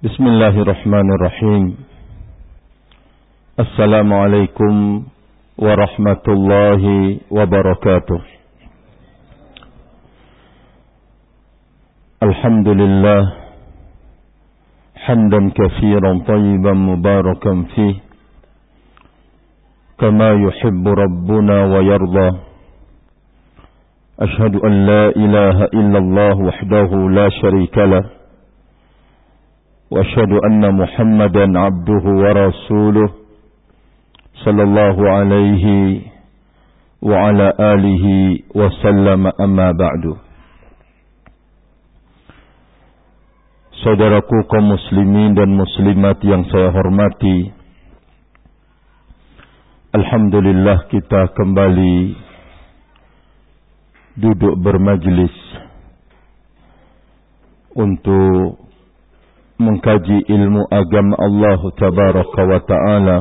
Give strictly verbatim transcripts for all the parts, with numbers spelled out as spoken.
Bismillahirrahmanirrahim. Assalamualaikum warahmatullahi wabarakatuh. Alhamdulillah hamdan katsiran tayyiban mubarakan fih kama yuhibbu rabbuna wa yarda. Ashhadu an la ilaha illallah wahdahu la syarika lah wa ashhadu anna Muhammadan abduhu wa rasuluh sallallahu alaihi wa ala alihi wa sallam, amma ba'du. Saudaraku kaum muslimin dan muslimat yang saya hormati, alhamdulillah kita kembali duduk bermajlis untuk mengkaji ilmu agama Allah Tabaraka wa Ta'ala.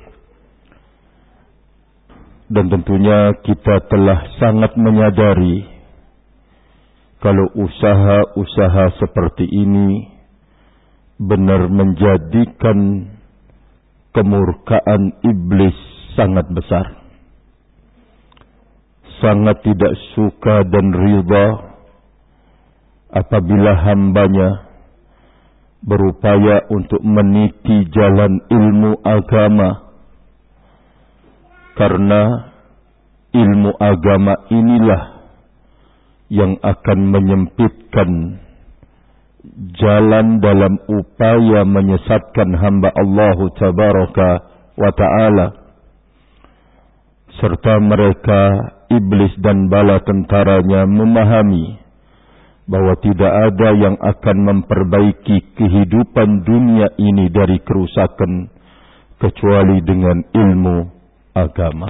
Dan tentunya kita telah sangat menyadari kalau usaha-usaha seperti ini benar menjadikan kemurkaan iblis sangat besar. Sangat tidak suka dan ridha apabila hambanya berupaya untuk meniti jalan ilmu agama, karena ilmu agama inilah yang akan menyempitkan jalan dalam upaya menyesatkan hamba Allah Tabaraka wa Ta'ala, serta mereka iblis dan bala tentaranya memahami bahwa tidak ada yang akan memperbaiki kehidupan dunia ini dari kerusakan kecuali dengan ilmu agama.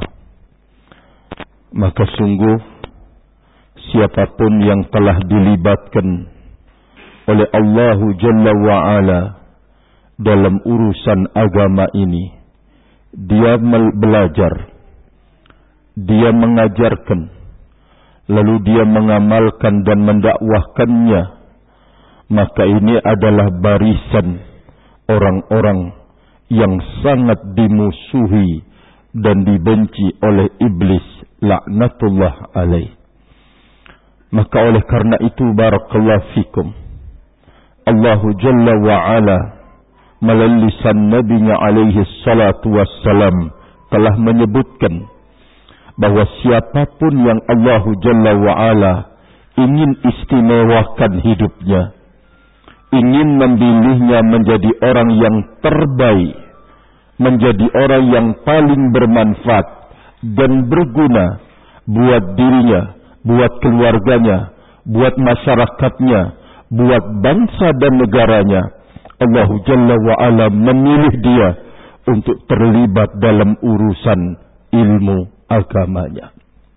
Maka sungguh siapapun yang telah dilibatkan oleh Allah Jalla wa'ala dalam urusan agama ini, dia belajar, dia mengajarkan, lalu dia mengamalkan dan mendakwahkannya, maka ini adalah barisan orang-orang yang sangat dimusuhi dan dibenci oleh iblis, laknatullah alaih. Maka oleh karena itu, barakallahu fikum, Allah Jalla wa'ala melalui lisan Nabinya alaihi salatu wassalam telah menyebutkan bahwa siapapun yang Allah Jalla wa'ala ingin istimewakan hidupnya, ingin memilihnya menjadi orang yang terbaik, menjadi orang yang paling bermanfaat dan berguna buat dirinya, buat keluarganya, buat masyarakatnya, buat bangsa dan negaranya, Allah Jalla wa'ala memilih dia untuk terlibat dalam urusan ilmu agamanya.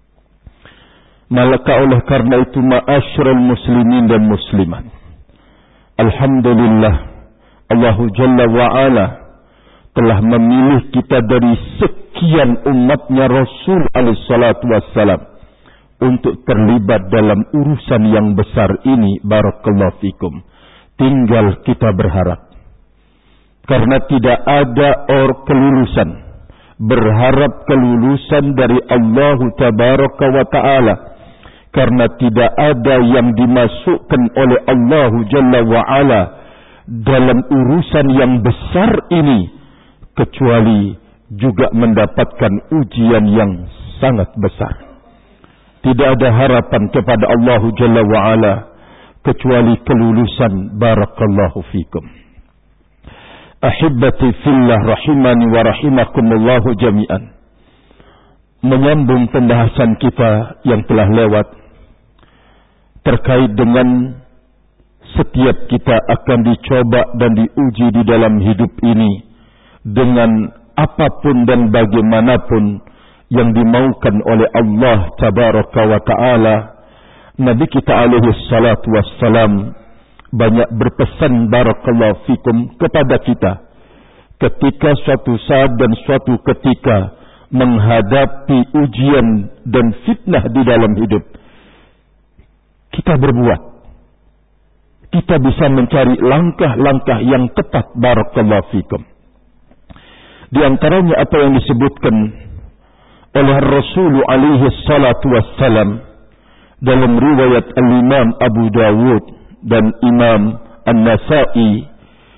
Maka oleh karena itu, ma'asyiral muslimin dan muslimat, alhamdulillah Allah Jalla wa'ala telah memilih kita dari sekian umatnya Rasul alaihi salatu wassalam untuk terlibat dalam urusan yang besar ini. Barakallahu fikum. Tinggal kita berharap, karena tidak ada or kelulusan, berharap kelulusan dari Allah Tabaraka wa Ta'ala, karena tidak ada yang dimasukkan oleh Allah Jalla wa'ala dalam urusan yang besar ini kecuali juga mendapatkan ujian yang sangat besar. Tidak ada harapan kepada Allah Jalla wa'ala kecuali kelulusan. Barakallahu fikum. Ahibbati fillah rahimani wa rahimakumullahu jami'an. Menyambung pembahasan kita yang telah lewat terkait dengan setiap kita akan dicoba dan diuji di dalam hidup ini dengan apapun dan bagaimanapun yang dimaukan oleh Allah Tabaraka wa Ta'ala. Nabi kita alaihi salatu wassalam banyak berpesan, barakallahu fikum, kepada kita ketika suatu saat dan suatu ketika menghadapi ujian dan fitnah di dalam hidup, kita berbuat, kita bisa mencari langkah-langkah yang tepat. Barakallahu fikum. Di antaranya apa yang disebutkan oleh Rasul alaihi salatu wassalam dalam riwayat Al-Imam Abu Dawud dan Imam An-Nasai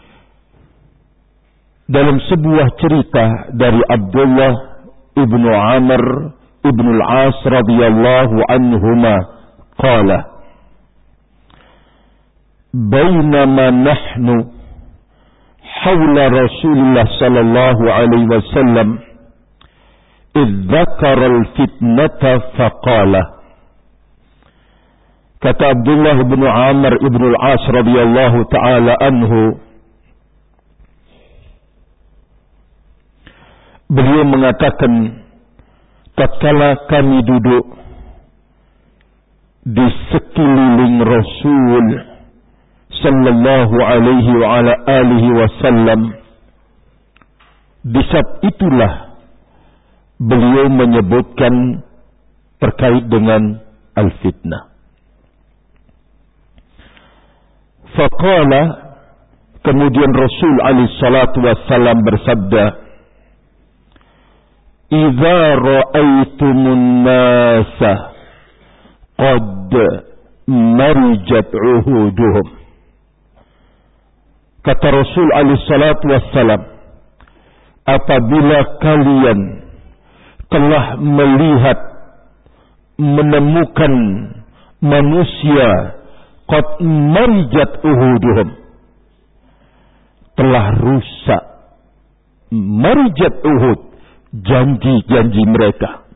dalam sebuah cerita dari Abdullah ibnu Amr ibnu Al-As radhiyallahu anhuma qala bainama nahnu hawla Rasulullah sallallahu alaihi wasallam idh dzakara al-fitnata faqala. Kata Abdullah bin Amr ibn al-As radhiyallahu taala anhu, beliau mengatakan, tatkala kami duduk di sekeliling Rasul sallallahu alaihi wa ala alihi wasallam, di saat itulah beliau menyebutkan terkait dengan al-fitnah. Faqala, kemudian Rasul alaihi salatu wassalam bersabda, "Idza ra'aitumun nasa qad marijat uhuduhum." Kata Rasul alaihi salatu wassalam, apabila kalian telah melihat, menemukan manusia qad marijat uhuduhum, telah rusak, marijat uhud, janji-janji mereka,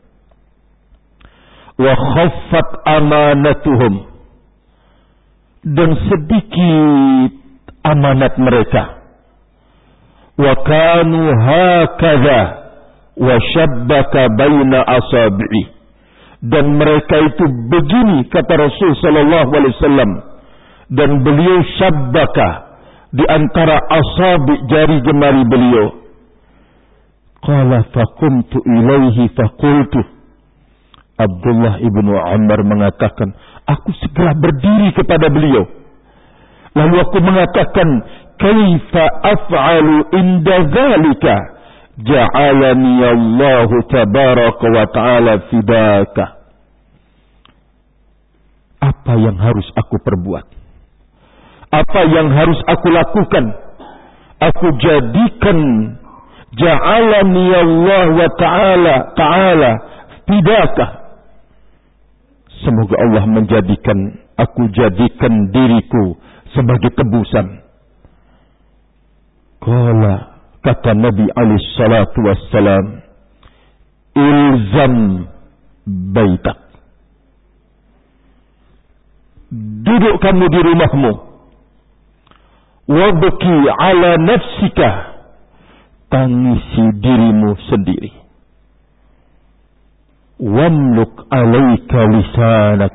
wa khaffat amanatuhum, dan sedikit amanat mereka, wa kanu hakadha wa shabbaka baina asabi'i, dan mereka itu begini, kata Rasul sallallahu alaihi wasallam, dan beliau shabbaka di antara asabi, jari jemari beliau. Qala faqumtu ilaihi faqultu, Abdullah ibnu Umar mengatakan, aku segera berdiri kepada beliau, lalu aku mengatakan, kaifa af'alu inda dzalika ja'alani Allah tabaraka wa ta'ala fidaka. Apa yang harus aku perbuat? Apa yang harus aku lakukan? Aku jadikan ja'alani Allah wa ta'ala ta'ala fidaka. Semoga Allah menjadikan, aku jadikan diriku sebagai tebusan. Qala, kata Nabi alaihi salatu wassalam, ilzam baitak. Duduk kamu di rumahmu. Wabki ala nafsika. Tangisi dirimu sendiri. Wamluk alaika lisanak.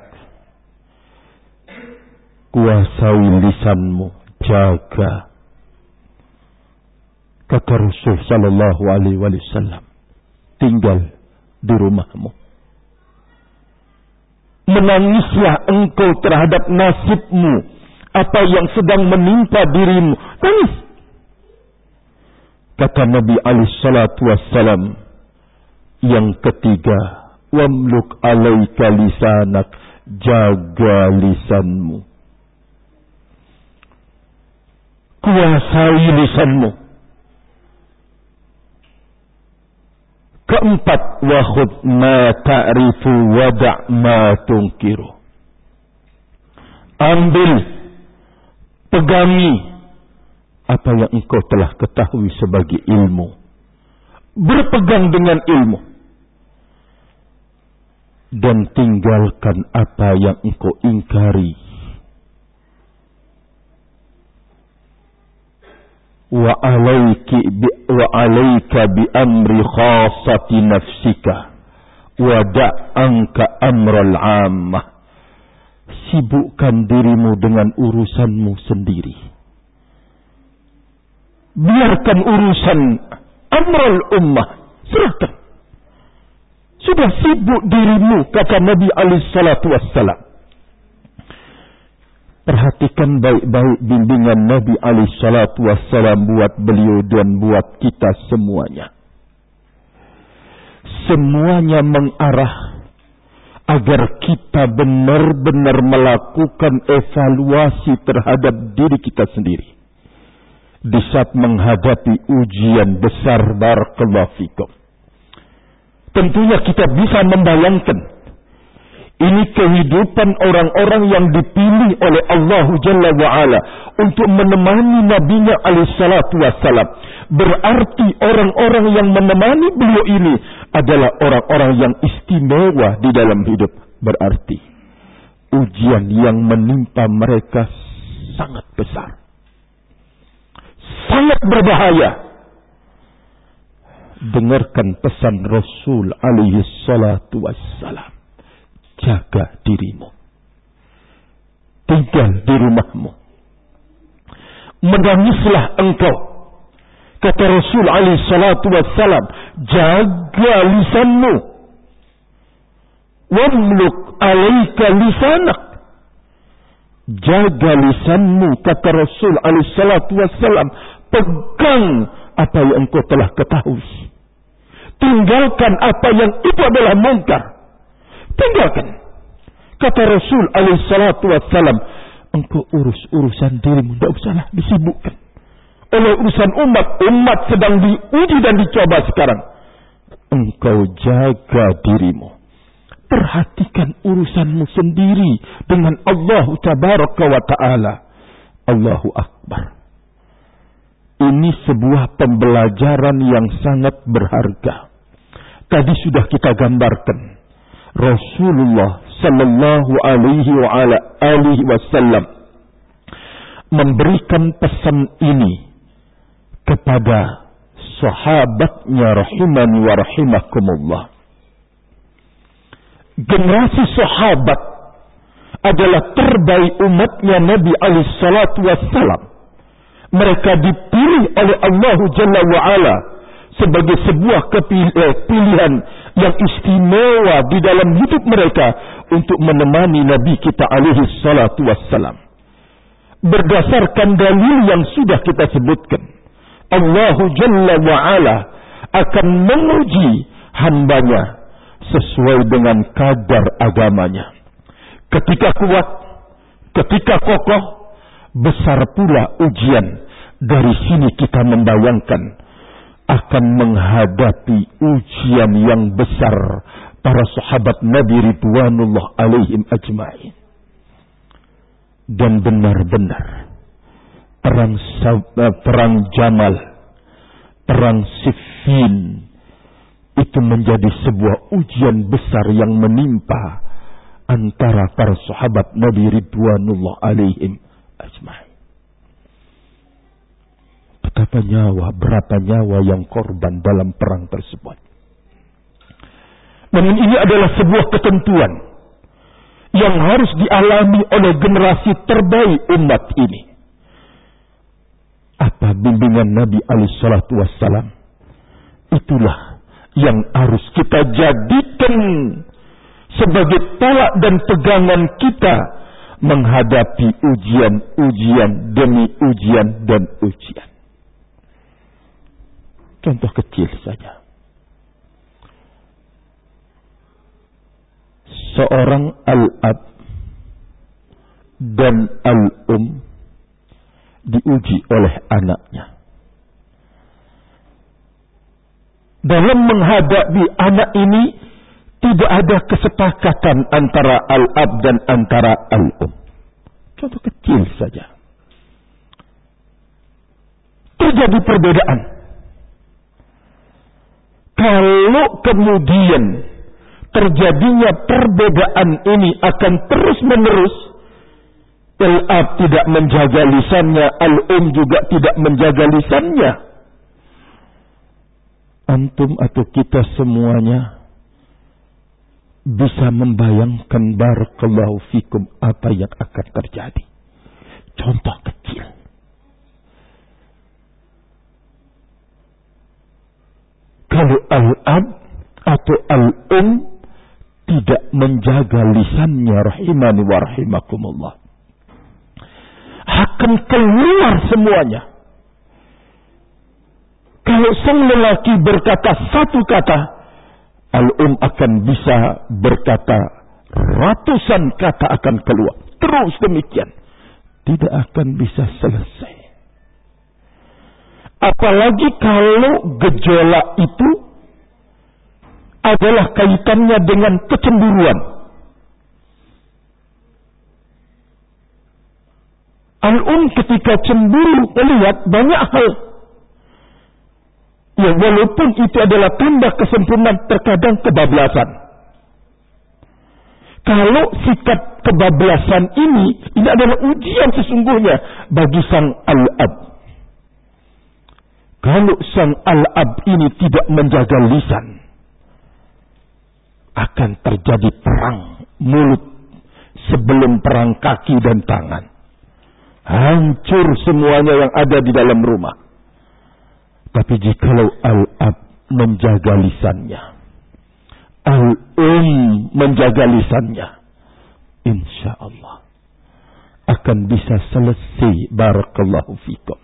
Kuasai lisanmu, jaga. Kata Rasul sallallahu alaihi wasallam, tinggal di rumahmu. Menangislah engkau terhadap nasibmu, apa yang sedang menimpa dirimu. Nangis. Kata Nabi alaihi salatu wassalam, yang ketiga, wamluk alaika lisanak, jaga lisanmu. Kuasai lisanmu. Keempat, wa khudh ma ta'rifu wa da' ma tunkiru. Ambil, pegangi apa yang engkau telah ketahui sebagai ilmu. Berpegang dengan ilmu. Dan tinggalkan apa yang engkau ingkari. Wa alayki bi wa alayka bi amri khassati nafsika wa da'anka amral 'ammah. Sibukkan dirimu dengan urusanmu sendiri. Biarkan urusan amral ummah, serahkan. Sudah sibuk dirimu, kata Nabi alaihi salatu wassalam. Perhatikan baik-baik bimbingan Nabi alaihi salatu wassalam buat beliau dan buat kita semuanya. Semuanya mengarah agar kita benar-benar melakukan evaluasi terhadap diri kita sendiri di saat menghadapi ujian besar. Barakallahu fikum. Tentunya kita bisa membayangkan ini kehidupan orang-orang yang dipilih oleh Allah Jalla wa'ala untuk menemani Nabi-Nya alaihi salatu wassalam. Berarti orang-orang yang menemani beliau ini adalah orang-orang yang istimewa di dalam hidup. Berarti ujian yang menimpa mereka sangat besar, sangat berbahaya. Dengarkan pesan Rasul alaihi salatu wassalam. Jaga dirimu. Tinggal di rumahmu. Menangislah engkau. Kata Rasul alaihi salatu wassalam, jaga lisanmu. Wamluk alaika lisanak. Jaga lisanmu, kata Rasul alaihi salatu wassalam. Pegang apa yang engkau telah ketahui. Tinggalkan apa yang itu adalah mungkar. Tinggalkan. Kata Rasul alaihi salatu wassalam, engkau urus urusan dirimu, tidak usahlah disibukkan oleh urusan umat. Umat sedang diuji dan dicoba sekarang. Engkau jaga dirimu. Perhatikan urusanmu sendiri dengan Allah tabaraka wa ta'ala. Allahu Akbar. Ini sebuah pembelajaran yang sangat berharga. Tadi sudah kita gambarkan. Rasulullah sallallahu alaihi wa ala alihi wasallam memberikan pesan ini kepada sahabatnya rahimani wa rahimakumullah. Generasi sahabat adalah terbaik umatnya Nabi alaihi salatu wassalam. Mereka dipilih oleh Allah Jalla wa ala sebagai sebuah pilihan yang istimewa di dalam hidup mereka untuk menemani Nabi kita alaihi salatu wassalam. Berdasarkan dalil yang sudah kita sebutkan, Allah Jalla wa'ala akan menguji hambanya sesuai dengan kadar agamanya. Ketika kuat, ketika kokoh, besar pula ujian. Dari sini kita membayangkan akan menghadapi ujian yang besar para sahabat Nabi ridwanullah alaihim ajma'in. Dan benar-benar perang perang Jamal, perang Siffin itu menjadi sebuah ujian besar yang menimpa antara para sahabat Nabi ridwanullah alaihim ajma'in. Betapa nyawa, berapa nyawa yang korban dalam perang tersebut. Namun ini adalah sebuah ketentuan yang harus dialami oleh generasi terbaik umat ini. Apa bimbingan Nabi alaihi salatu wassalam? Itulah yang harus kita jadikan sebagai tolak dan pegangan kita menghadapi ujian-ujian demi ujian dan ujian. Contoh kecil saja. Seorang al-ab dan al-um diuji oleh anaknya. Dalam menghadapi anak ini tidak ada kesepakatan antara al-ab dan antara al-um. Contoh kecil saja. Terjadi perbedaan. Kalau kemudian terjadinya perbedaan ini akan terus-menerus, al-ab tidak menjaga lisannya, al-um juga tidak menjaga lisannya. Antum atau kita semuanya bisa membayangkan barakallahu fikum apa yang akan terjadi. Contoh kecil. Kalau al-ab atau al-um tidak menjaga lisannya rahimani wa rahimakumullah, akan keluar semuanya. Kalau sang lelaki berkata satu kata, al-um akan bisa berkata ratusan kata akan keluar. Terus demikian. Tidak akan bisa selesai. Apalagi kalau gejolak itu adalah kaitannya dengan kecemburuan. Al-um ketika cemburu melihat banyak hal. Ya walaupun itu adalah tanda kesempurnaan, terkadang kebablasan. Kalau sikap kebablasan ini, ini adalah ujian sesungguhnya bagi sang al-ab. Kalau sang al-ab ini tidak menjaga lisan, akan terjadi perang mulut sebelum perang kaki dan tangan. Hancur semuanya yang ada di dalam rumah. Tapi jikalau al-ab menjaga lisannya, al-um menjaga lisannya, insya Allah akan bisa selesai. Barakallahu fikum.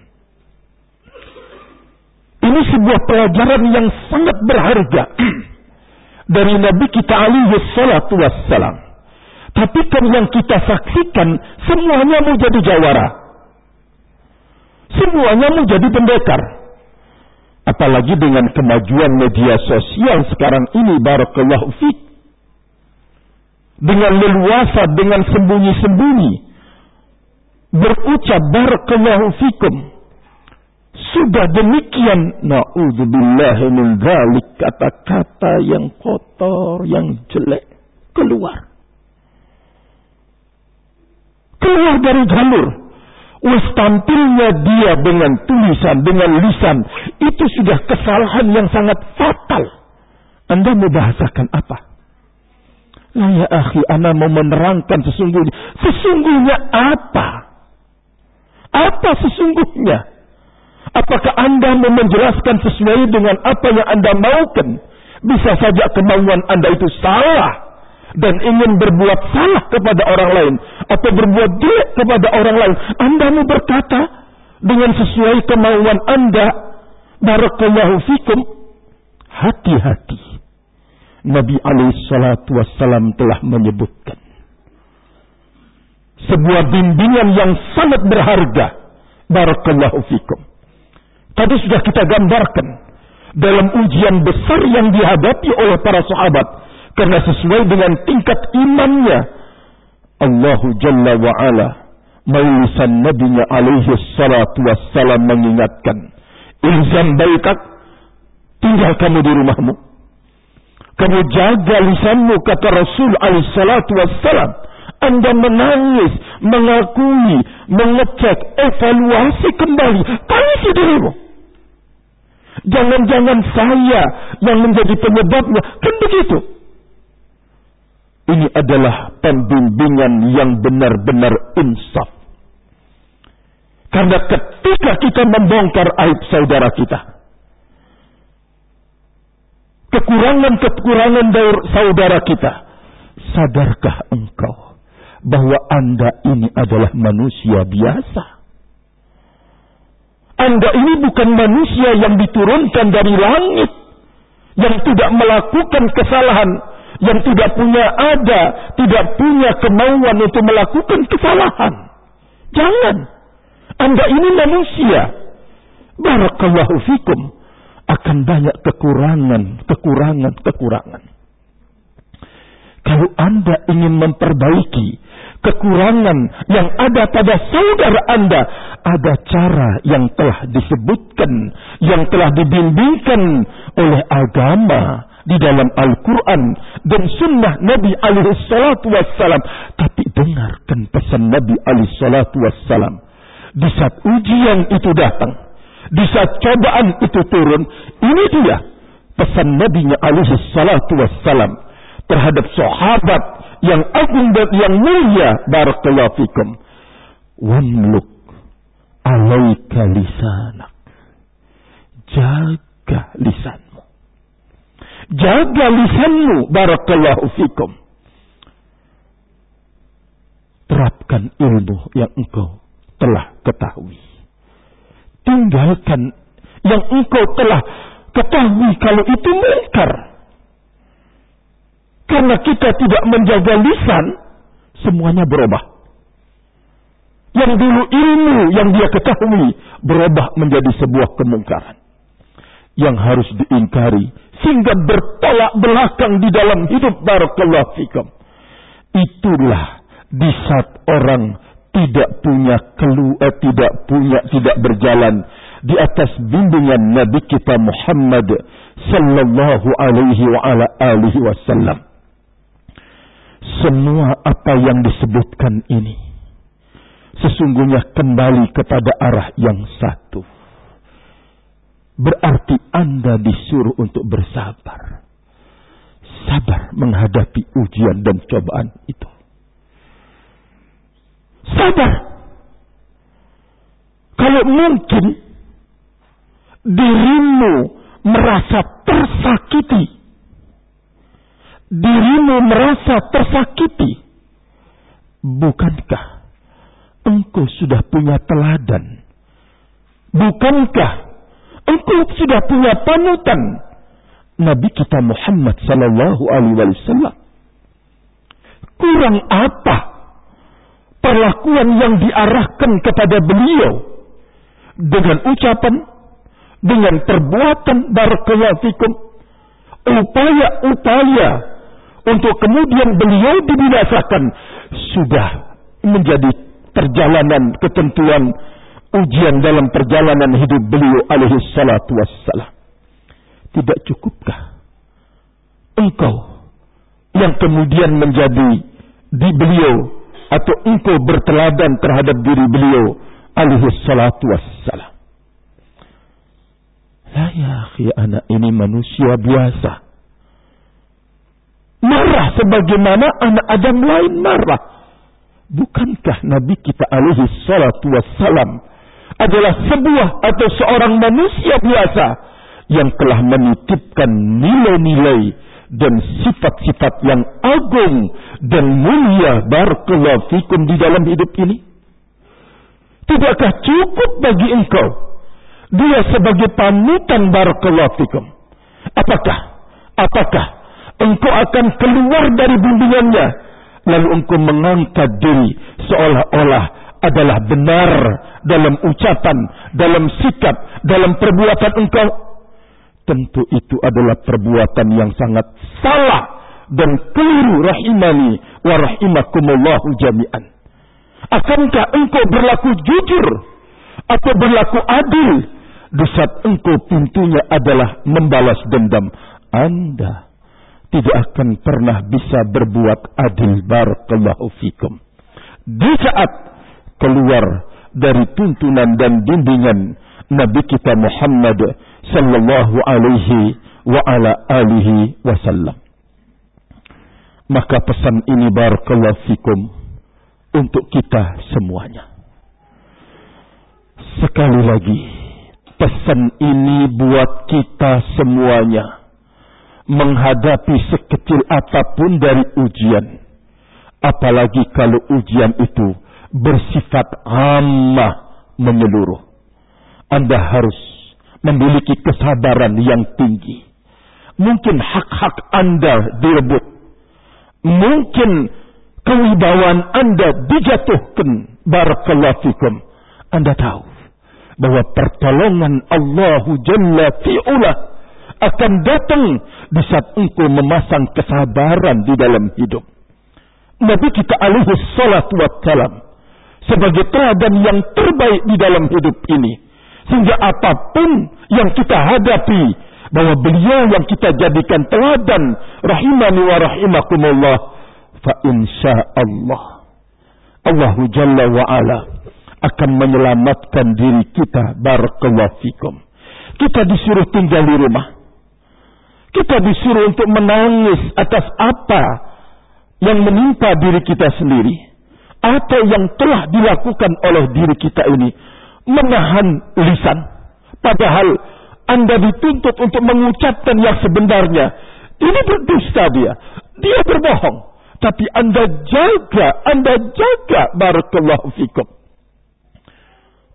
Ini sebuah pelajaran yang sangat berharga dari Nabi kita alaihi salatu wassalam. Tapi kan yang kita saksikan semuanya mau jadi jawara, semuanya mau jadi pendekar. Apalagi dengan kemajuan media sosial sekarang ini, barakallahu fiik. Dengan leluasa, dengan sembunyi-sembunyi berucap barakallahu fikum. Sudah demikian, na'udzubillahi min dzalik, kata-kata yang kotor, yang jelek keluar. Keluar dari jalur. Wes tampilnya dia dengan tulisan, dengan lisan, itu sudah kesalahan yang sangat fatal. Anda mau bahasakan apa? Lah ya akhi, ana mau menerangkan sesungguhnya. Sesungguhnya apa? Apa sesungguhnya? Apakah Anda mau menjelaskan sesuai dengan apa yang Anda maukan? Bisa saja kemauan Anda itu salah dan ingin berbuat salah kepada orang lain atau berbuat jelek kepada orang lain. Anda mau berkata dengan sesuai kemauan Anda. Barakallahu fikum. Hati-hati. Nabi alaihi salatu wassalam telah menyebutkan sebuah bimbingan yang sangat berharga. Barakallahu fikum. Tadi sudah kita gambarkan dalam ujian besar yang dihadapi oleh para sahabat. Karena sesuai dengan tingkat imannya, Allahu Jalla wa'ala melalui lisan Nabinya alaihi salatu wassalam mengingatkan, ilzam baitak, tinggal kamu di rumahmu, kamu jaga lisanmu, kata Rasul alaihi salatu wassalam. Anda menangis, mengakui, mengecek, evaluasi kembali, tangisi dirimu. Jangan-jangan saya yang menjadi penyebabnya, kan begitu. Ini adalah pembimbingan yang benar-benar insaf. Karena ketika kita membongkar aib saudara kita, kekurangan-kekurangan dari saudara kita, sadarkah engkau bahwa Anda ini adalah manusia biasa? Anda ini bukan manusia yang diturunkan dari langit, yang tidak melakukan kesalahan, yang tidak punya ada, tidak punya kemauan untuk melakukan kesalahan. Jangan. Anda ini manusia. Barakallahu fikum. Akan banyak kekurangan, kekurangan, kekurangan. Kalau Anda ingin memperbaiki kekurangan yang ada pada saudara Anda, ada cara yang telah disebutkan, yang telah dibimbingkan oleh agama di dalam Al-Quran dan sunnah Nabi alaihi salatu wassalam. Tapi dengarkan pesan Nabi alaihi salatu wassalam. Di saat ujian itu datang, di saat cobaan itu turun, ini dia pesan Nabi-Nya alaihi salatu wassalam terhadap sahabat yang agung dan yang mulia. Barakallahu fikum. Wamluk alaika lisanak. Jaga lisanmu. Jaga lisanmu. Barakallahu fikum. Terapkan ilmu yang engkau telah ketahui. Tinggalkan yang engkau telah ketahui kalau itu mungkar. Karena kita tidak menjaga lisan, semuanya berubah. Yang dulu ilmu yang dia ketahui berubah menjadi sebuah kemungkaran yang harus diingkari sehingga bertolak belakang di dalam hidup. Barakallahu fikum. Itulah di saat orang tidak punya kelu, eh, tidak punya tidak berjalan di atas bimbingan Nabi kita Muhammad sallallahu alaihi wa ala alihi wasallam. Semua apa yang disebutkan ini sesungguhnya kembali kepada arah yang satu. Berarti Anda disuruh untuk bersabar. Sabar menghadapi ujian dan cobaan itu. Sabar. Kalau mungkin dirimu merasa tersakiti, dirimu merasa tersakiti, bukankah engkau sudah punya teladan? Bukankah engkau sudah punya panutan Nabi kita Muhammad sallallahu alaihi wasallam? Kurang apa perlakuan yang diarahkan kepada beliau dengan ucapan, dengan perbuatan, barakallahu fikum, upaya-upaya untuk kemudian beliau dibinasakan sudah menjadi perjalanan ketentuan ujian dalam perjalanan hidup beliau alaihi salatu wassalam. Tidak cukupkah engkau yang kemudian menjadi di beliau atau engkau berteladan terhadap diri beliau alaihi salatu wassalam? La ya akhi, anak ini manusia biasa. Marah sebagaimana anak Adam lain marah. Bukankah Nabi kita alaihi salatu wassalam adalah sebuah atau seorang manusia biasa yang telah menitipkan nilai-nilai dan sifat-sifat yang agung dan mulia, barakallahu fikum, di dalam hidup ini? Tidakkah cukup bagi engkau dia sebagai panutan, barakallahu fikum? Apakah apakah engkau akan keluar dari bimbingannya lalu engkau mengangkat diri seolah-olah adalah benar dalam ucapan, dalam sikap, dalam perbuatan engkau? Tentu itu adalah perbuatan yang sangat salah dan keliru, rahimani wa rahimakumullahu jami'an. Akankah engkau berlaku jujur atau berlaku adil di saat engkau pintunya adalah membalas dendam? Anda tidak akan pernah bisa berbuat adil, barakallahu fikum, di saat keluar dari tuntunan dan bimbingan Nabi kita Muhammad sallallahu alaihi wa ala alihi wasallam. Maka pesan ini, barakallahu fikum, untuk kita semuanya. Sekali lagi, pesan ini buat kita semuanya. Menghadapi sekecil apapun dari ujian, apalagi kalau ujian itu bersifat ammah, menyeluruh, Anda harus memiliki kesabaran yang tinggi. Mungkin hak-hak Anda direbut, mungkin kewibawaan Anda dijatuhkan, barakallahu fikum. Anda tahu bahwa pertolongan Allah Jalla fi'ula akan datang di saat engkau memasang kesabaran di dalam hidup. Nabi kita alaihi salatu wassalam sebagai teladan yang terbaik di dalam hidup ini, sehingga apapun yang kita hadapi, bahwa beliau yang kita jadikan teladan, rahimani wa rahimakumullah, fa insyaallah Allah Jalla wa ala akan menyelamatkan diri kita, barakallahu fikum. Kita disuruh tinggal di rumah, kita disuruh untuk menangis atas apa yang menimpa diri kita sendiri, atau yang telah dilakukan oleh diri kita ini. Menahan lisan, padahal Anda dituntut untuk mengucapkan yang sebenarnya. Ini berdusta dia, dia berbohong, tapi Anda jaga, Anda jaga, barakallahu fikum.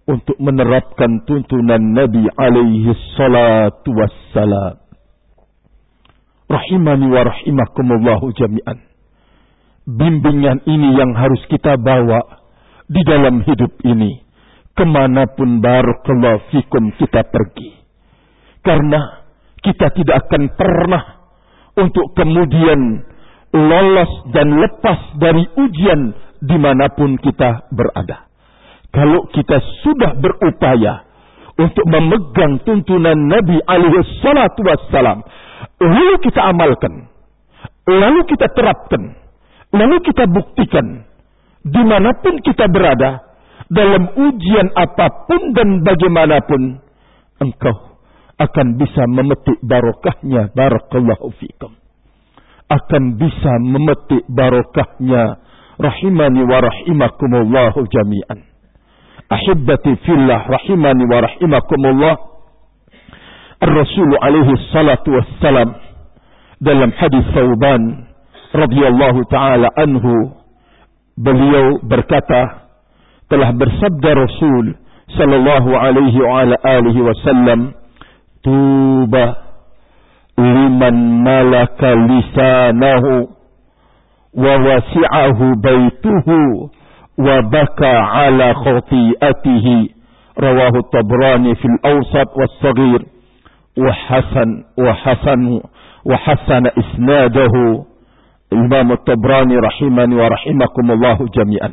untuk menerapkan tuntunan Nabi alaihi salatu wassalam. Rahimani wa rahimakumullahu jami'an. Bimbingan ini yang harus kita bawa di dalam hidup ini, kemanapun barakallahu fikum kita pergi. Karena kita tidak akan pernah untuk kemudian lolos dan lepas dari ujian dimanapun kita berada. Kalau kita sudah berupaya untuk memegang tuntunan Nabi alaihi salatu wassalam, lalu kita amalkan, lalu kita terapkan, lalu kita buktikan, dimanapun kita berada, dalam ujian apapun dan bagaimanapun, engkau akan bisa memetik barokahnya, barakallahu fikum. Akan bisa memetik barokahnya, rahimani wa rahimakumullahu jami'an. Ahibbati fillah, rahimani wa rahimakumullah. Ar-Rasul alaihi salatu wassalam dalam hadis Thauban radhiyallahu taala anhu, beliau berkata, telah bersabda Rasul sallallahu alaihi wa ala alihi wasallam, tuba liman malaka lisanahu wa wasi'ahu baituhu wa baka ala khati'atihi, rawahu Tabrani fil Awsat was Saghir wa hasan wa hasan wa hasana isnadahu. Imam Tabrani rahimani wa rahimakumullahu jami'an.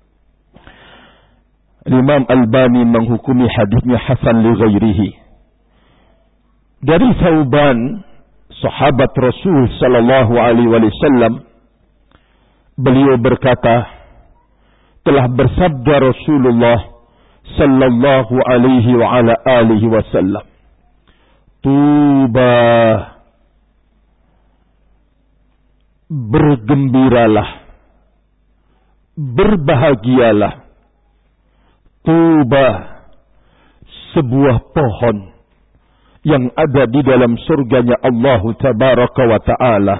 Imam Albani menghukumi hadisnya hasan li ghairihi. Dari Thauban, sahabat Rasul sallallahu alaihi wasallam, beliau berkata, telah bersabda Rasulullah sallallahu alaihi wa ala alihi wasallam, tuba, bergembiralah, berbahagialah, tuba, sebuah pohon yang ada di dalam surganya Allah tabaraka wa ta'ala.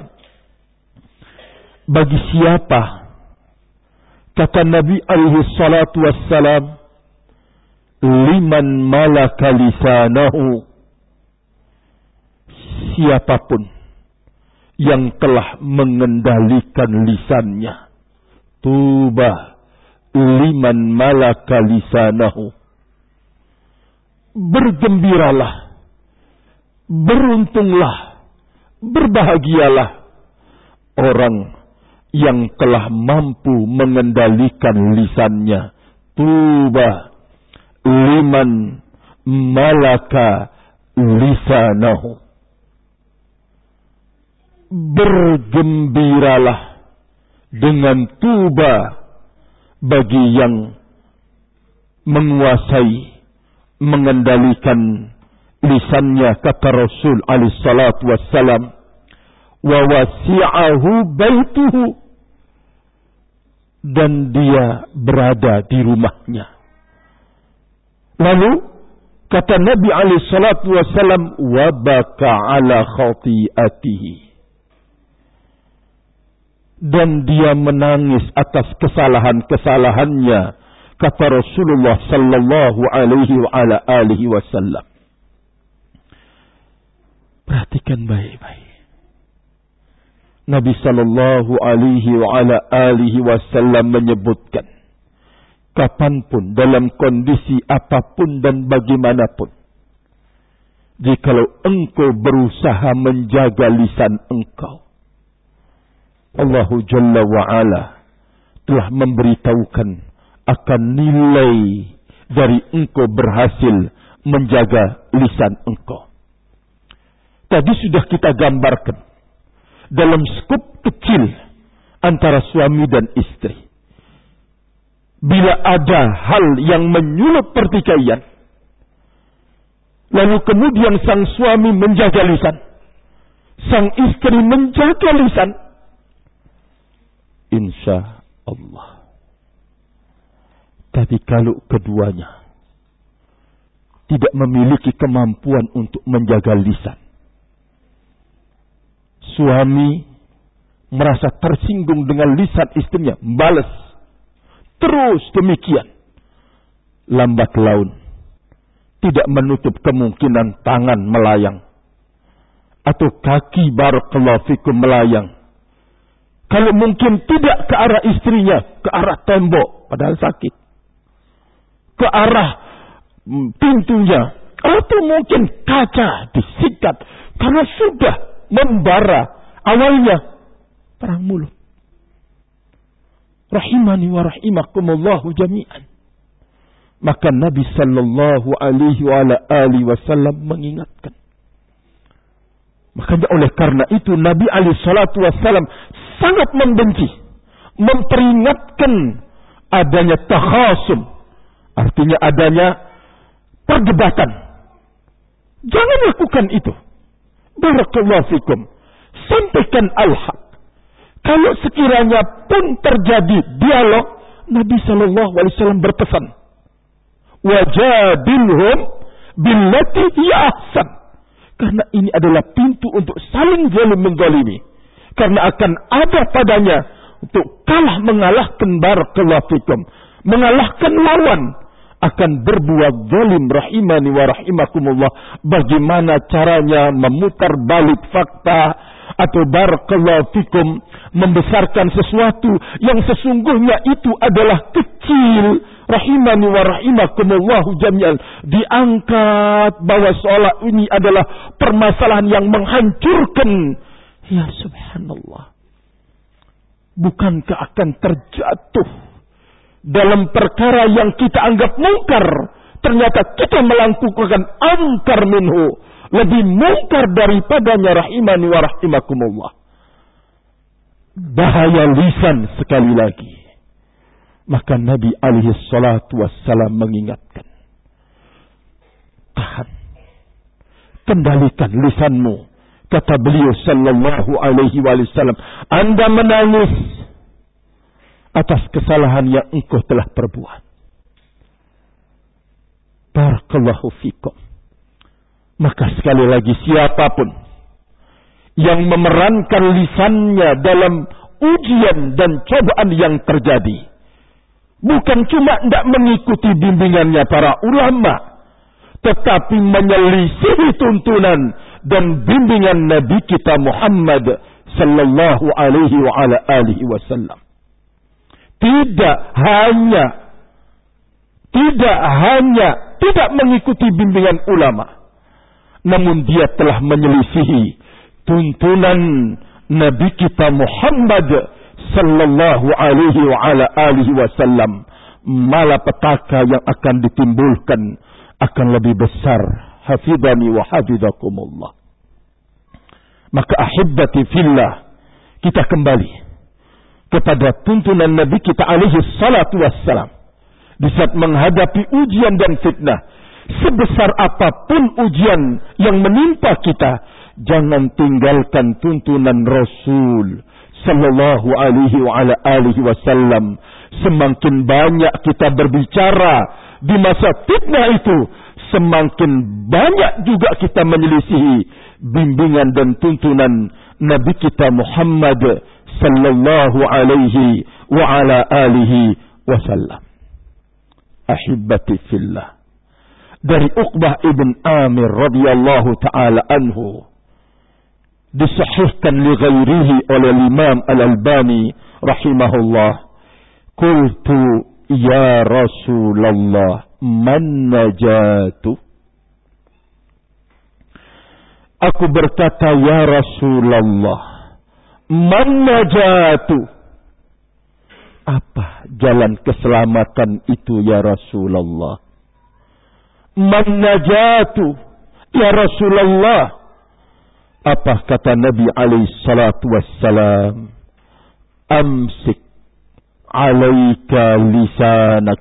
Bagi siapa, kata Nabi alaihi salatu wassalam, liman malaka lisanahu, siapapun yang telah mengendalikan lisannya. Tuba liman malaka lisanahu. Bergembiralah, beruntunglah, berbahagialah orang yang telah mampu mengendalikan lisannya. Tuba liman malaka lisanahu. Bergembiralah dengan tuba bagi yang menguasai, mengendalikan lisannya, kata Rasul alaihi salatu wassalam, wa wasi'ahu baituhu, dan dia berada di rumahnya. Lalu kata Nabi alaihi salatu wassalam, wa baka ala khati'atihi, dan dia menangis atas kesalahan-kesalahannya, kata Rasulullah sallallahu alaihi wa ala alihi wasallam. Perhatikan baik-baik. Nabi sallallahu alaihi wa ala alihi wasallam menyebutkan, kapanpun, dalam kondisi apapun dan bagaimanapun, jikalau engkau berusaha menjaga lisan engkau, Allah Jalla wa'ala telah memberitahukan akan nilai dari engkau berhasil menjaga lisan engkau. Tadi sudah kita gambarkan dalam skup kecil antara suami dan istri. Bila ada hal yang menyulut pertikaian, lalu kemudian sang suami menjaga lisan, sang istri menjaga lisan, insya Allah. Tapi kalau keduanya tidak memiliki kemampuan untuk menjaga lisan, suami merasa tersinggung dengan lisan istrinya, balas terus demikian, lambat laun tidak menutup kemungkinan tangan melayang atau kaki barakallahu fikum melayang. Kalau mungkin tidak ke arah istrinya, ke arah tembok padahal sakit, ke arah pintunya, atau mungkin kaca disikat karena sudah membara. Awalnya perang mulut. Rahimani wa rahimakumullahu jami'an. Maka Nabi sallallahu alaihi wa ala alihi wasallam mengingatkan. Makanya oleh karena itu Nabi alaihi salatu wasallam sangat membenci, memperingatkan adanya takhasum, artinya adanya perdebatan. Jangan lakukan itu. Barakallahu fikum. Sampaikan al-haq. Kalau sekiranya pun terjadi dialog, Nabi sallallahu alaihi wasallam berpesan, wajadilhum billati hiya ahsan. Karena ini adalah pintu untuk saling zalim menzalimi. Karena akan ada padanya untuk kalah mengalahkan barakallahu fikum, mengalahkan lawan, akan berbuat zalim. Rahimani wa rahimakumullah. Bagaimana caranya memutar balik fakta atau barakallahu fikum, membesarkan sesuatu yang sesungguhnya itu adalah kecil. Rahimani wa rahimakumullah jami'an. Diangkat bahwa seolah ini adalah permasalahan yang menghancurkan. Ya subhanallah. Bukankah akan terjatuh dalam perkara yang kita anggap mungkar, ternyata kita melakukan angkar minhu, lebih mungkar daripadanya. Rahimani wa rahimakumullah. Bahaya lisan sekali lagi. Maka Nabi alaihi salatu wassalam mengingatkan, tahan, kendalikan lisanmu. Kata beliau sallallahu alaihi wasallam, Anda menangis atas kesalahan yang engkau telah perbuat. Barakallahu fikum. Maka sekali lagi, siapapun yang memerankan lisannya dalam ujian dan cobaan yang terjadi, bukan cuma tidak mengikuti bimbingannya para ulama, tetapi menyelisihi tuntunan dan bimbingan Nabi kita Muhammad sallallahu alaihi wa ala alihi wasallam. Tidak hanya tidak hanya tidak mengikuti bimbingan ulama, namun dia telah menyelisihi tuntunan Nabi kita Muhammad sallallahu alaihi wa ala alihi wasallam. Malapetaka yang akan ditimbulkan akan lebih besar. Hafidhani wa hafidhakumullah. Maka ahibbati fillah, kita kembali kepada tuntunan Nabi kita alaihi salatu wassalam. Di saat menghadapi ujian dan fitnah, sebesar apapun ujian yang menimpa kita, jangan tinggalkan tuntunan Rasul sallallahu alaihi wa ala alihi wasallam. Semakin banyak kita berbicara di masa fitnah itu, semakin banyak juga kita menyelisihi bimbingan dan tuntunan Nabi kita Muhammad sallallahu alaihi wa ala alihi wasallam. Ahibbati fillah. Dari Uqbah ibn Amir radhiyallahu taala anhu, disahihkan li ghairihi oleh Imam Al-Albani rahimahullah, qultu ya Rasulullah man najatu. Aku berkata, ya Rasulullah, man najatu, apa jalan keselamatan itu ya Rasulullah? Man najatu ya Rasulullah. Apa kata Nabi alaihi salatu wassalam? Amsik alaika lisanak.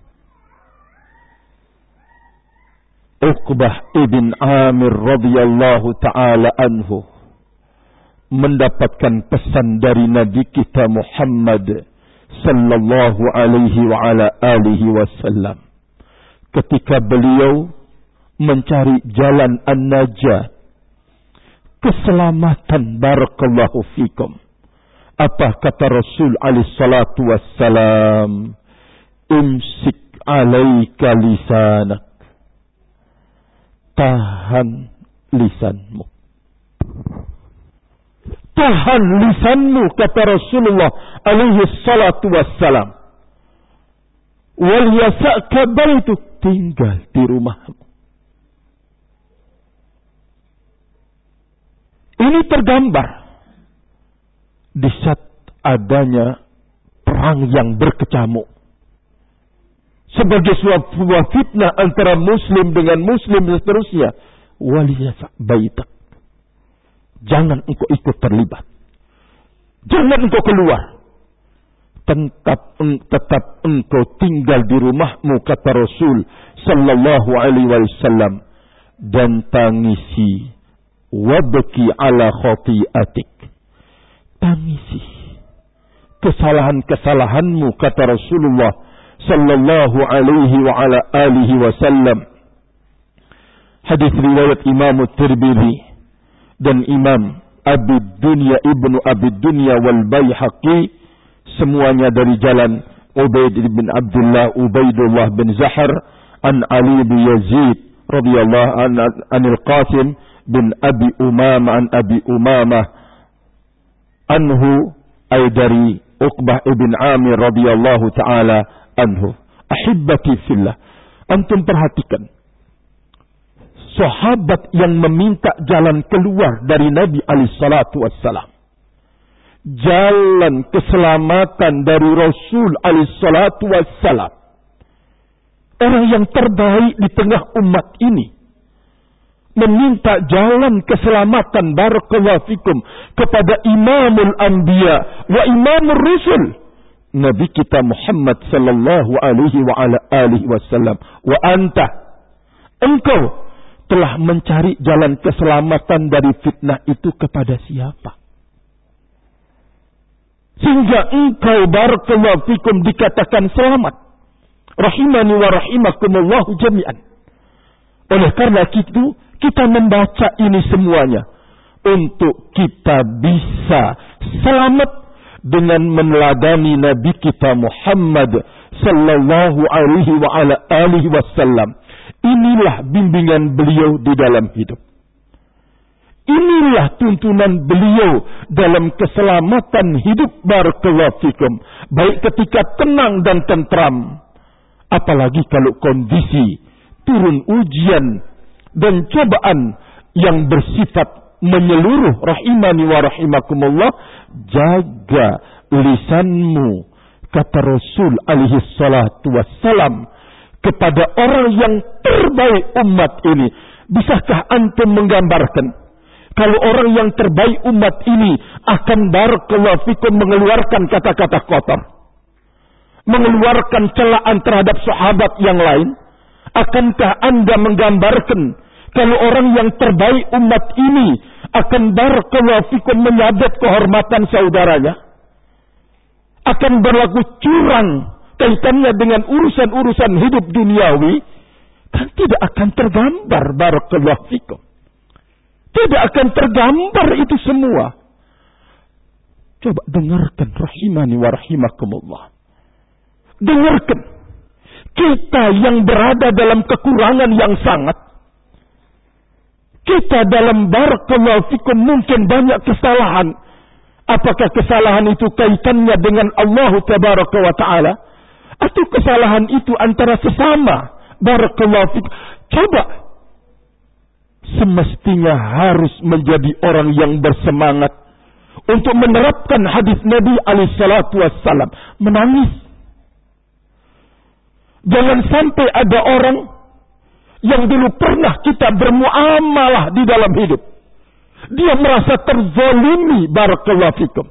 Uqbah ibn Amir radhiyallahu ta'ala anhu mendapatkan pesan dari Nabi kita Muhammad sallallahu alaihi wa ala alihi wasallam ketika beliau mencari jalan an-najat, keselamatan. Barakallahu fikum. Apa kata Rasul alaihi salatu wassalam? Imsik alaika lisanak. Tahan lisanmu. Tahan lisanmu, kata Rasulullah alaihi salatu wassalam. Wal yasa'ka baituk, tinggal di rumahmu. Ini tergambar di saat adanya perang yang berkecamuk. Sebagai sebuah fitnah antara muslim dengan muslim dan seterusnya. Waliyasa baitak. Jangan engkau ikut terlibat. Jangan engkau keluar. Tetap, tetap engkau tinggal di rumahmu, kata Rasul sallallahu alaihi wasallam. Dan tangisi. Wabki ala khati'atik. Tangisi kesalahan-kesalahanmu, kata Rasulullah sallallahu alaihi wa ala alihi wasallam. Hadis riwayat Imam Tirmidzi dan Imam Abi Dunya Ibnu Abi Dunya wal Baihaqi, semuanya dari jalan Ubaid bin Abdullah Ubaidullah bin Zahar an Ali bin Yazid radhiyallahu an anil Qasim bin Abi Umamah an Abi Umamah anhu ay dari Uqbah ibn Amir radhiyallahu taala anhu. Ahibbati fillah, antum perhatikan sahabat yang meminta jalan keluar dari Nabi alaihi salatu wassalam, jalan keselamatan dari Rasul alaihi salatu wassalam, orang yang terbaik di tengah umat ini, meminta jalan keselamatan barakallahu fikum kepada Imamul Anbiya wa Imamur Rusul, Nabi kita Muhammad sallallahu alaihi wa ala alihi wasallam. Wa anta, engkau telah mencari jalan keselamatan dari fitnah itu kepada siapa? Sehingga engkau barakallahu fikum dikatakan selamat. Rahimani wa rahimakumullahu jami'an. Oleh karena itu, kita membaca ini semuanya untuk kita bisa selamat dengan meneladani Nabi kita Muhammad sallallahu alaihi wa ala alihi wasallam. Inilah bimbingan beliau di dalam hidup. Inilah tuntunan beliau dalam keselamatan hidup barakallahu fikum, baik ketika tenang dan tentram, apalagi kalau kondisi turun ujian dan cobaan yang bersifat menyeluruh. Rahimani wa rahimakumullah. Jaga lisanmu, kata Rasul alaihi salatu wassalam, kepada orang yang terbaik umat ini. Bisakah antum menggambarkan kalau orang yang terbaik umat ini akan barakallahu fikum mengeluarkan kata-kata kotor, mengeluarkan celaan terhadap sahabat yang lain? Akankah anda menggambarkan kalau orang yang terbaik umat ini akan barakallahu fikum menyabet kehormatan saudaranya, akan berlaku curang kaitannya dengan urusan-urusan hidup duniawi? Kan tidak akan tergambar barakallahu fikum. Tidak akan tergambar itu semua. Coba dengarkan rahimani wa rahimakumullah. Dengarkan. Kita yang berada dalam kekurangan yang sangat. Kita dalam barakallahu fikum mungkin banyak kesalahan. Apakah kesalahan itu kaitannya dengan Allah tabaraka wa ta'ala? Atau kesalahan itu antara sesama? Barakallahu fikum. Coba. Semestinya harus menjadi orang yang bersemangat untuk menerapkan hadis Nabi alaihi salatu wassalam. Menangis. Jangan sampai ada orang yang dulu pernah kita bermuamalah di dalam hidup, dia merasa terzalimi barakallahu fikum,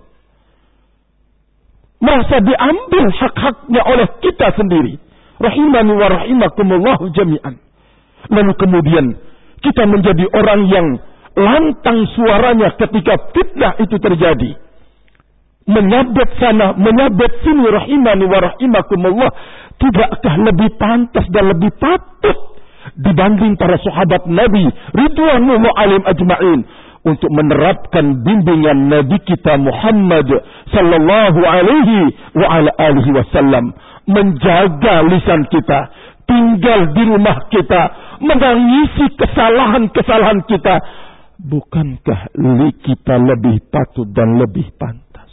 merasa diambil hak-haknya oleh kita sendiri. Rahimani wa rahimakumullahu jami'an. Lalu kemudian kita menjadi orang yang lantang suaranya ketika fitnah itu terjadi, menyabet sana, menyabet sini. Rahimani wa rahimakumullah. Tidakkah lebih pantas dan lebih patut dibanding para sahabat Nabi ridwanullah alaihim ajma'in untuk menerapkan bimbingan Nabi kita Muhammad sallallahu alaihi wa ala alihi wasallam? menjaga lisan kita, tinggal di rumah kita, menangisi kesalahan-kesalahan kita. Bukankah kita lebih patut dan lebih pantas?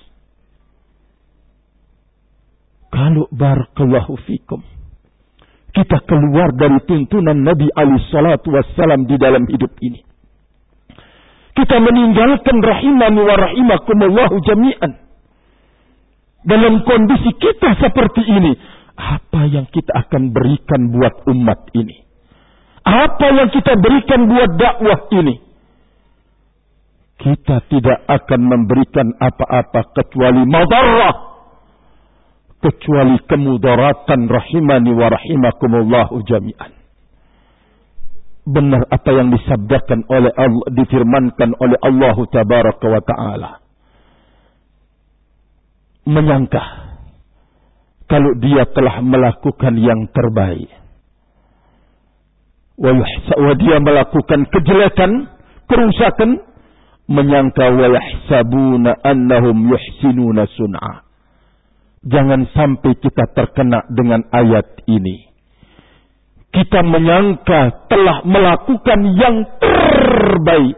Kalau barakallahu fikum, kita keluar dari tuntunan Nabi alaihi salatu wassalam di dalam hidup ini, kita meninggalkan rahimani wa rahimakumullahu jami'an. Dalam kondisi kita seperti ini, apa yang kita akan berikan buat umat ini? Apa yang kita berikan buat dakwah ini? Kita tidak akan memberikan apa-apa kecuali madarrah, kecuali kemudaratan rahimani wa rahimakumullahu jami'an. Benar apa yang disabdakan oleh Allah, difirmankan oleh Allah tabaraka wa ta'ala. Menyangka kalau dia telah melakukan yang terbaik, wa dia melakukan kejelekan, kerusakan, menyangka wa yahsabuna annahum yuhsinuna sun'a. Jangan sampai kita terkena dengan ayat ini. Kita menyangka telah melakukan yang terbaik,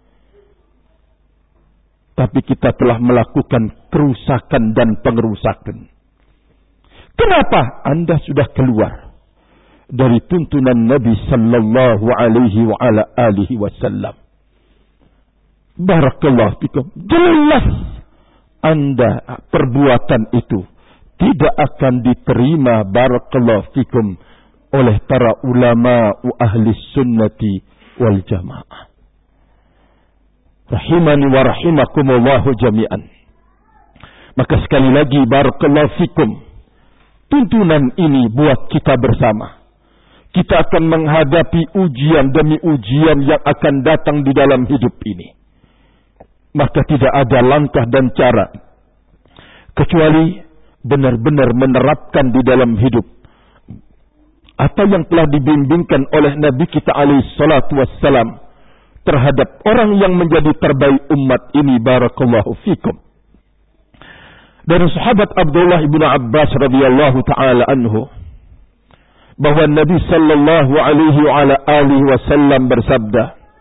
tapi kita telah melakukan kerusakan dan pengerusakan. Kenapa? Anda sudah keluar dari tuntunan Nabi sallallahu alaihi wa ala alihi wasallam. Barakallahu fikum. Jelas Anda perbuatan itu tidak akan diterima, barakallahu fikum, oleh para ulama ahli sunnati wal jamaah. Rahimani wa rahimakumullahu jami'an. Maka sekali lagi barakallahu fikum, tuntunan ini buat kita bersama. Kita akan menghadapi ujian demi ujian yang akan datang di dalam hidup ini. Maka tidak ada langkah dan cara kecuali benar-benar menerapkan di dalam hidup apa yang telah dibimbingkan oleh Nabi kita alaihi salatu wassalam terhadap orang yang menjadi terbaik umat ini, barakallahu fikum. Dari sahabat Abdullah ibnu Abbas radhiyallahu taala anhu, bahwa Nabi sallallahu alaihi wa ala alihi wasallam bersabda,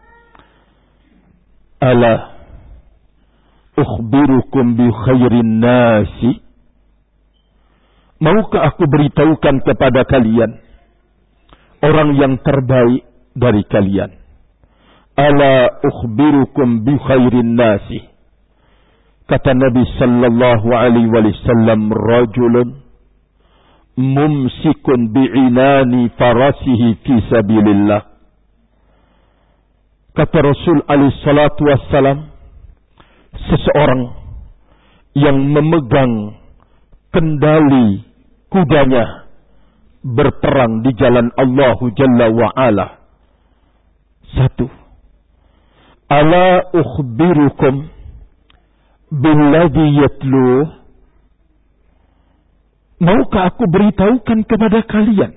"Ala ukhbirukum bi khairin nasi?" Maukah aku beritahukan kepada kalian orang yang terbaik dari kalian? Ala ukhbirukum bi khairin nasi. Kata Nabi sallallahu alaihi wasallam, rajulun mumsikun bi'inani farasihi fi sabilillah. Kata Rasul alaihi salatu wassalam, seseorang yang memegang kendali kudanya berperang di jalan Allah Jalla wa'ala. Satu, ala ukhbirukum billadhi yatluh. Maukah aku beritahukan kepada kalian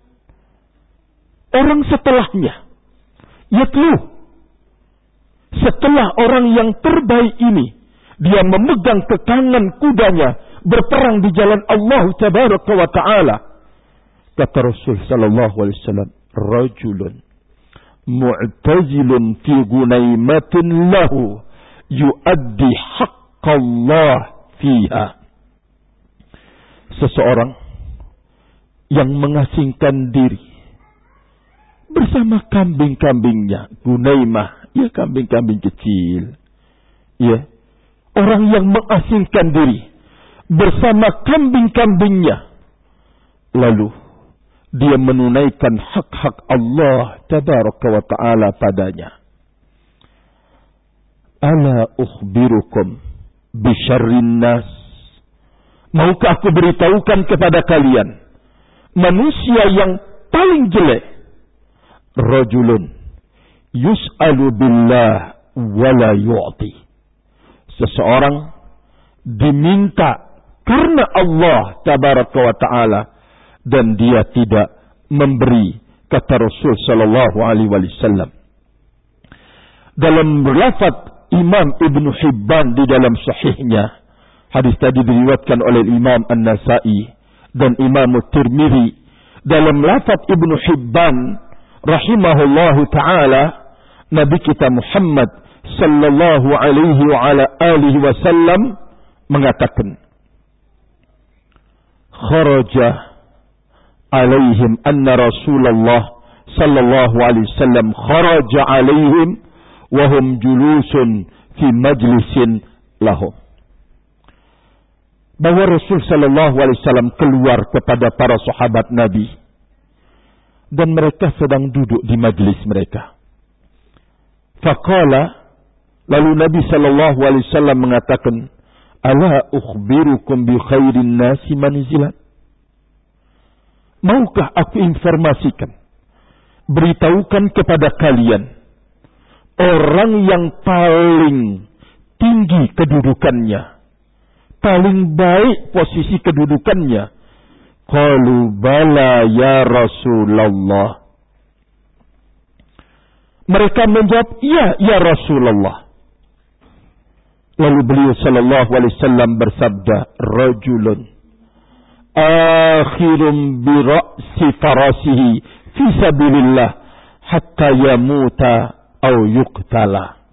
orang setelahnya, yatluh, setelah orang yang terbaik ini, dia memegang kekangan kudanya berperang di jalan Allah tabaraka wa ta'ala. Kata Rasul sallallahu alaihi wasallam, rajulun mu'tazilun fi gunaimatin lahu yuaddi haqqallah fiha. Seseorang yang mengasingkan diri bersama kambing-kambingnya. Gunaimah, ya kambing-kambing kecil. Ya, orang yang mengasingkan diri bersama kambing-kambingnya, lalu dia menunaikan hak-hak Allah tabaraka wa ta'ala padanya. Ala ukhbirukum bisyarrin nas. Maukah aku beritahukan kepada kalian manusia yang paling jelek? Rajulun yus'alu billah wala yu'ti. Seseorang diminta karena Allah tabaraka wa ta'ala dan dia tidak memberi, kata Rasul sallallahu alaihi wasallam. Dalam lafaz Imam Ibn Hibban di dalam sahihnya, hadis tadi diriwayatkan oleh Imam An-Nasa'i dan Imam Tirmidzi dalam lafaz Ibnu Hibban rahimahullahu taala, Nabi kita Muhammad sallallahu alaihi wa ala alihi wasallam mengatakan, kharaja alaihim anna Rasulullah sallallahu alaihi wasallam kharaja alaihim wa hum julusun fi majlisin lahum. Bahwa Rasul sallallahu alaihi wasallam keluar kepada para sahabat Nabi dan mereka sedang duduk di majlis mereka. Faqala, lalu Nabi sallallahu alaihi wasallam mengatakan, ala ukhbirukum bi khairin nasi manzilan. Maukah aku informasikan, beritahukan kepada kalian orang yang paling tinggi kedudukannya, paling baik posisi kedudukannya? Qalu bala ya Rasulullah. Mereka menjawab, ya ya Rasulullah. Lalu beliau sallallahu alaihi wasallam bersabda, rajulun akhirum bi ra'si farasihi fi sabilillah hatta yamuta aw yuqtala.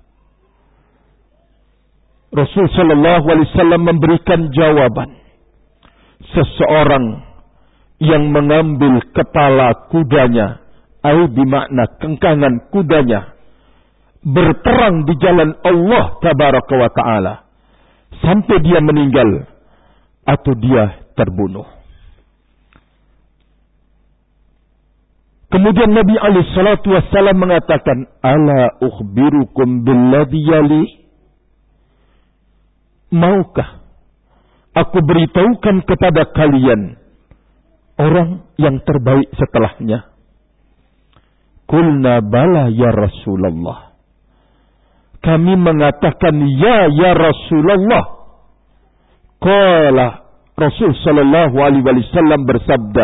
Rasul sallallahu alaihi wasallam memberikan jawaban, seseorang yang mengambil kepala kudanya, ai bermakna kengkangan kudanya, berperang di jalan Allah tabaraka wa taala sampai dia meninggal atau dia terbunuh. Kemudian Nabi alaihi salatu wassalam mengatakan, ala ukhbirukum billadhi yali. Maukah aku beritahukan kepada kalian orang yang terbaik setelahnya? Qulna bala ya Rasulullah. Kami mengatakan ya ya Rasulullah. Qala Rasul sallallahu alaihi wasallam bersabda,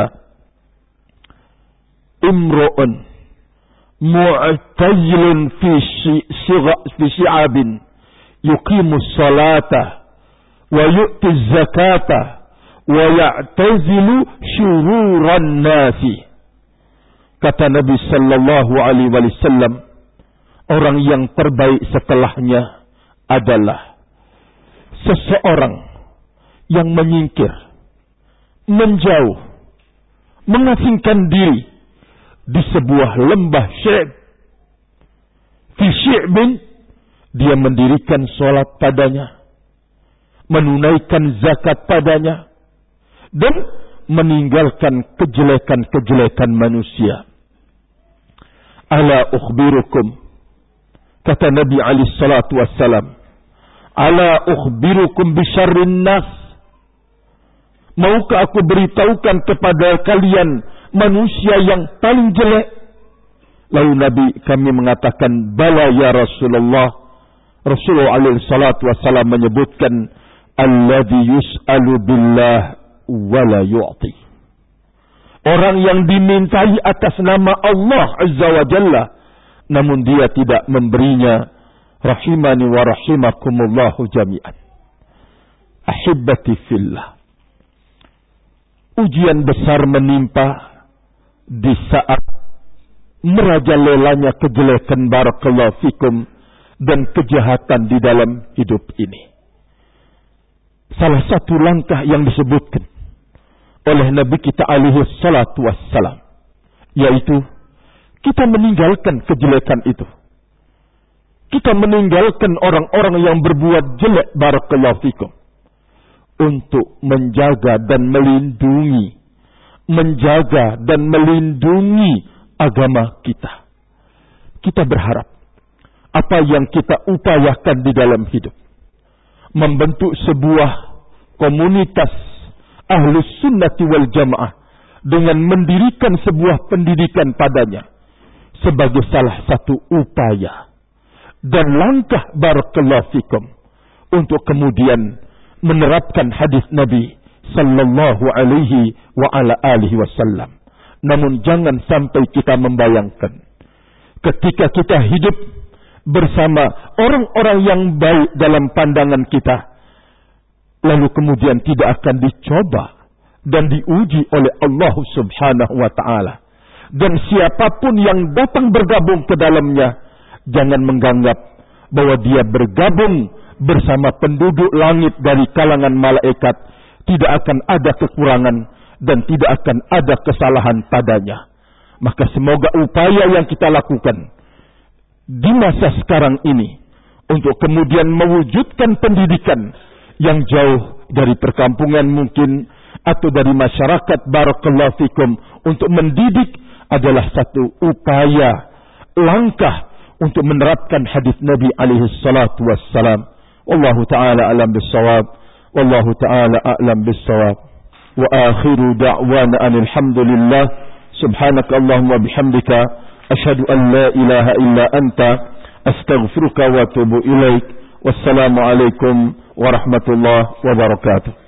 imru'un mu'tazilun fi fi syi'abin yuqimu salata wa yu'ti zakata wa ya'tazilu syururan nasi. Kata Nabi sallallahu alaihi wasallam, orang yang terbaik setelahnya adalah seseorang yang menyingkir, menjauh, mengasingkan diri di sebuah lembah Syi'b. Fi Syi'bin, dia mendirikan sholat padanya, menunaikan zakat padanya, dan meninggalkan kejelekan-kejelekan manusia. Ala ukhbirukum, kata Nabi alaihi salatu wassalam, ala ukhbirukum bisyarrin nas. Maukah aku beritahukan kepada kalian manusia yang paling jelek? Lalu Nabi kami mengatakan, bala ya Rasulullah. Rasulullah alaihi salatu wassalam menyebutkan, alladhi yus'alu billah wala yu'ti. Orang yang dimintai atas nama Allah azza wa jalla, namun dia tidak memberinya. Rahimani wa rahimakumullahu jami'an. Ahibbati fillah. Ujian besar menimpa di saat merajalelanya kejelekan barakallahu fikum dan kejahatan di dalam hidup ini. Salah satu langkah yang disebutkan oleh Nabi kita alaihi salatu wassalam, yaitu kita meninggalkan kejelekan itu. Kita meninggalkan orang-orang yang berbuat jelek barakallahu fikum, untuk menjaga dan melindungi, menjaga dan melindungi agama kita. Kita berharap apa yang kita upayakan di dalam hidup, membentuk sebuah komunitas ahlus sunnati wal jamaah dengan mendirikan sebuah pendidikan padanya sebagai salah satu upaya dan langkah barakallahu fikum untuk kemudian menerapkan hadis Nabi sallallahu alaihi wa ala alihi wasallam. Namun jangan sampai kita membayangkan ketika kita hidup bersama orang-orang yang baik dalam pandangan kita, lalu kemudian tidak akan dicoba dan diuji oleh Allah Subhanahu wa ta'ala. Dan siapapun yang datang bergabung ke dalamnya, jangan menganggap bahwa dia bergabung bersama penduduk langit dari kalangan malaikat. Tidak akan ada kekurangan dan tidak akan ada kesalahan padanya. Maka semoga upaya yang kita lakukan di masa sekarang ini untuk kemudian mewujudkan pendidikan yang jauh dari perkampungan mungkin atau dari masyarakat, barakallahu fikum, untuk mendidik adalah satu upaya, langkah untuk menerapkan hadis Nabi alaihi salatu wassalam. Wallahu ta'ala alam bissawab. Wallahu ta'ala a'lam bissawab. Wa akhiru da'wana alhamdulillah. Subhanaka Allahumma bihamdika asyhadu an la ilaha illa anta astaghfiruka wa atubu ilaik. Wassalamu alaikum warahmatullahi wabarakatuh.